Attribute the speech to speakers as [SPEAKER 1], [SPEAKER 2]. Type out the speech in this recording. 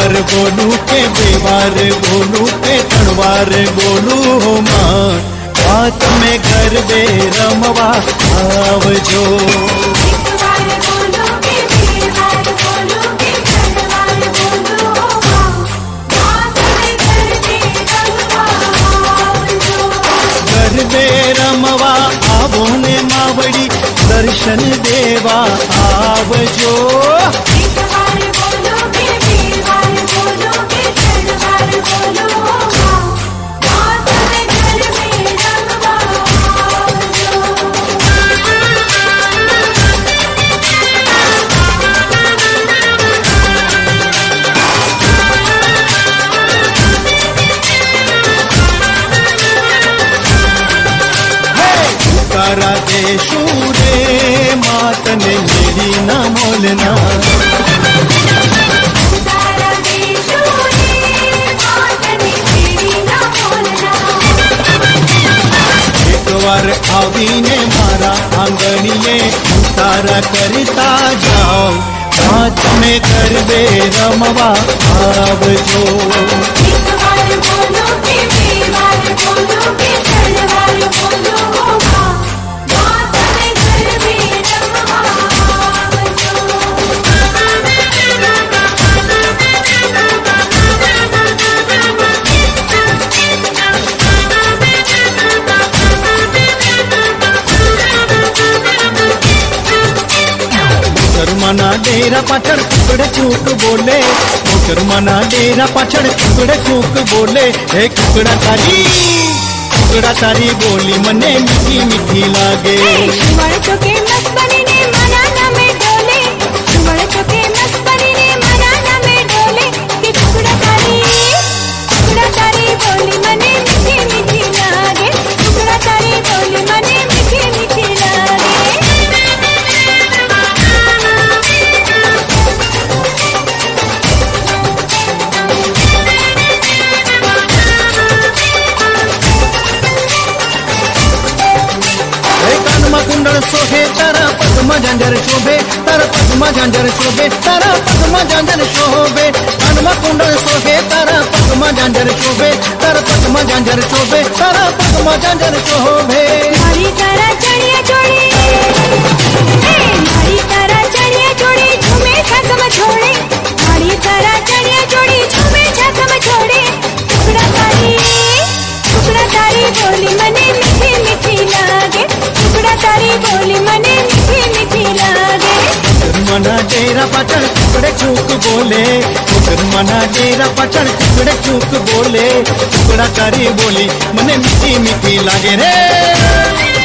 [SPEAKER 1] वार बोलू के बेवार बोलू के तड़वार बोलू हो मां बात में घर बे रमवा आवजो। घर बे रमवा आवो ने मावड़ी दर्शन देवा आवजो। तारा देशू रे मात ने मेरी न मोलना। तारा देशू रे मात ने मेरी न मोलना। एक बार आवी ने मारा आंगणिए तारा करता जाओ हाथ में कर बे रमवा आवजो। एक बार बोलो के बेवार बोलो के तड़वार बोलो मना डेरा पाछड़ टुकड़े चूक बोले मोटर मना डेरा पाछड़ टुकड़े चूक बोले हे टुकड़ा तारी बोली मने मीठी मीठी लागे। कुंडल शोभे तारा पद्म झांझर शोभे तारा पद्म झांझर शोभे तारा पद्म झांझर शोभे हनुमा कुंडल शोभे तारा पद्म झांझर शोभे तारा पद्म झांझर शोभे तारा पद्म झांझर शोभे।
[SPEAKER 2] मारी तारा चढ़िया जोड़ी मारी तारा चढ़िया जोड़ी झूमे छाकम छोड़े मारी तारा चढ़िया जोड़ी झूमे छाकम छोड़े। टुकड़ा तारी बोली मने मीठी मीठी लागे। टुकड़ा तारी बोली मने मीठी मीठी लागे।
[SPEAKER 1] मना डेरा पाछड़ टुकड़े चूक बोले मना डेरा पाछड़ टुकड़े चूक बोले टुकड़ा तारी बोली मने मीठी मीठी लागे रे।